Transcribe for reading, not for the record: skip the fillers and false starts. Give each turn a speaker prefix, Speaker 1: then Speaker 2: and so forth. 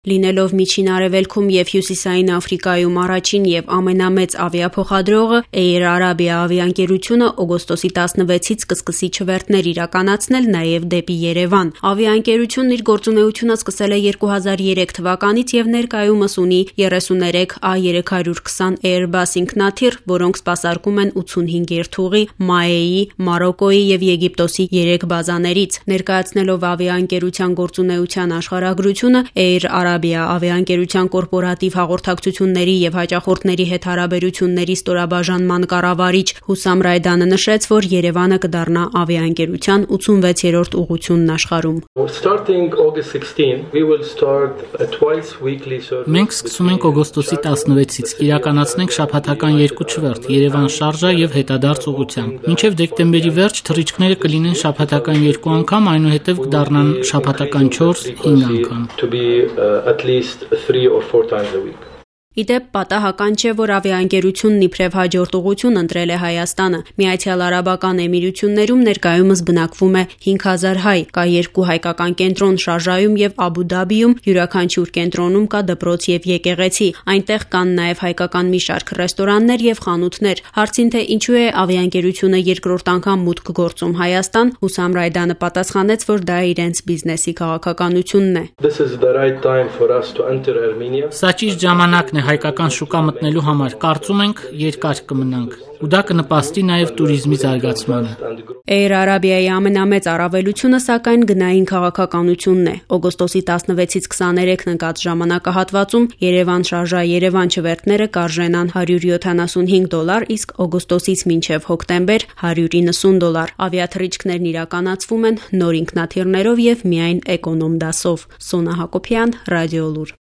Speaker 1: Լինելով Միջին Արևելքում եւ Հյուսիսային Աֆրիկայում առաջին եւ ամենամեծ ավիափոխադրողը, Air Arabia ավիաընկերությունը օգոստոսի 16-ից կսկսի չվերթներ իրականացնել նաեւ դեպի Երևան։ Ավիաընկերությունն իր գործունեությունը սկսել է 2003 թվականից եւ ներկայումս ունի 33 A320 Airbus ինքնաթիռ, որոնք սպասարկում են 85 երթուղի ՄԱԷ-ի, Մարոկոյի եւ Եգիպտոսի 3 բազաներից։ Ներկայացնելով ավիաընկերության գործունեության աշխարհագրությունը, Air Arabia ավիաընկերության կորպորատիվ հաղորդակցությունների եւ հաճախորդների հետ հարաբերությունների ստորաբաժանման կառավարիչ Հուսամ Ռայդանը նշեց, որ Երևանը կդառնա ավիաընկերության 86-րդ ուղղությունն աշխարհում։
Speaker 2: Մենք սկսում ենք օգոստոսի 16-ից, իրականացնենք շաբաթական 2 չվերթ Երևան շարժա եւ հետադարձ ուղղությամբ։ Մինչեւ դեկտեմբերի վերջ թռիչքները կլինեն շաբաթական 2 անգամ, այնուհետեւ կդառնան շաբաթական 4-5 անգամ։
Speaker 3: At least 3 or 4 times a week.
Speaker 1: Իդեպ պատահական չէ, որ ավիաընկերությունն իբրև հաջորդ ուղղություն ընտրել է Հայաստանը։ Միացյալ Արաբական Էմիրություններում ներկայումս բնակվում է 5000 հայ, կա 2 հայկական կենտրոն Շարժայում եւ Աբու Դաբիում, յուրաքանչյուր կենտրոնում կա դպրոց եւ եկեղեցի։ Այնտեղ կան նաեւ հայկական մի շարք ռեստորաններ եւ խանութներ։ Հարցին թե ինչու է ավիաընկերությունը երկրորդ անգամ մուտք գործում Հայաստան, Հուսամ Ռայդանը պատասխանեց, որ դա իրենց բիզնեսի քաղաքականությունն է։
Speaker 3: This is the right time for us to enter Armenia.
Speaker 2: Սա ճիշտ ժամանակն է հայկական շուկա մտնելու համար։ Կարծում ենք երկար կմնանք, ու դա կնպաստի նաև туриզմի զարգացմանը։
Speaker 1: Air Arabia-ի ամենամեծ առավելությունը սակայն գնային քաղաքականությունն է։ Օգոստոսի 16-ից 23-ն ընկած ժամանակահատվածում Երևան շարժա Երևան չվերթները կարժենան $175, իսկ օգոստոսից մինչև հոկտեմբեր $190։ Ավիաթռիչքներն իրականացվում են նոր ինքնաթիռներով եւ միայն էկոնոմ դասով։ Սոնա Հակոբյան, Ռադիոլուր։